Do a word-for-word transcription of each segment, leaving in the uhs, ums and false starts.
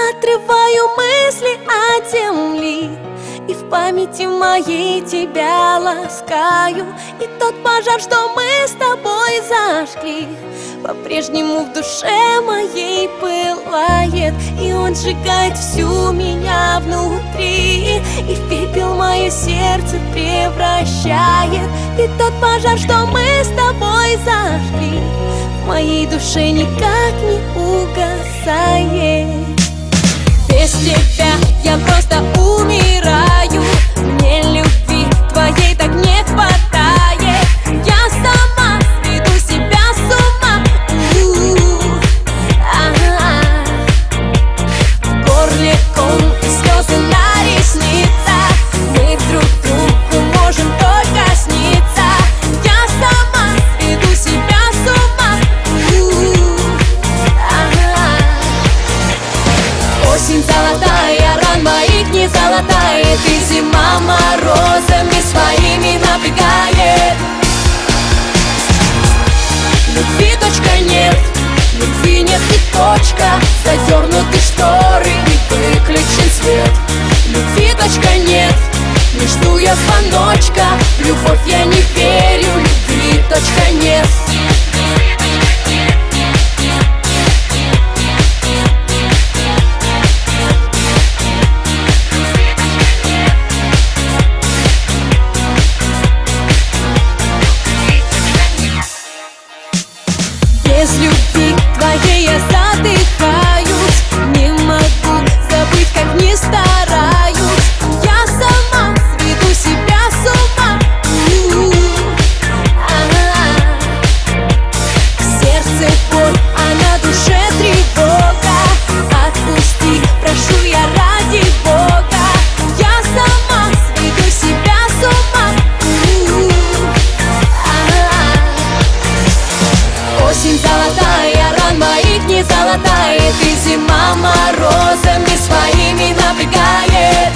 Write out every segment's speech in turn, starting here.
отрываю мысли от земли, и в памяти моей тебя ласкаю. И тот пожар, что мы с тобой зажгли, по-прежнему в душе моей пылает, и он сжигает всю меня внутри, и в пепел мое сердце превращает. И тот пожар, что мы с тобой зажгли, в моей душе никак не угасает. Без тебя я просто умираю, мне любви твоей так не хватает. Я сама сведу себя с ума. У-у-у. Ага. В горле ком и слезы на ресницах, мы друг другу можем только сниться. Я сама сведу себя с ума. У-у-у. Ага. Осень золотая, ран моих не золотает, и зима морозами своими напрягает. Любви точка нет, любви нет и точка. Задернуты шторы и выключен свет. Любви точка нет, не жду я звоночка. В любовь я не верю, любви точка нет. Без любви твоей я задыхаюсь, не могу забыть, как не стараюсь. Я сама сведу себя с ума. У-у-у. Ага. В сердце боль, а на душе тревога. Отпусти, прошу я ради Бога. Я сама сведу себя с ума. У-у-у. Ага. Осень золотая, ран моих не золотает, и зима морозами своими напрягает.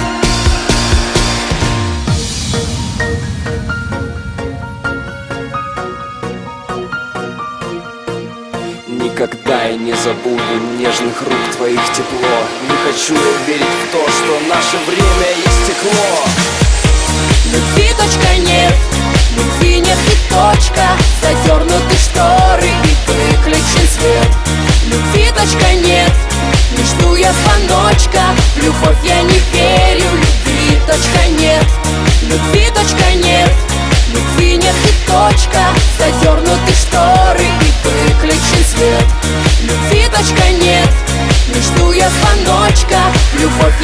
Никогда я не забуду нежных рук твоих тепло. Не хочу я верить в то, что наше время истекло. Любви точка нет, любви нет и точка. Задернуты шторы и выключен свет. Любви точка нет, не жду я звоночка. В любовь я не верю, любви точка нет. Любви точка нет, любви нет и точка. Задернуты шторы и выключен свет. Любви точка нет, не жду я звоночка. В любовь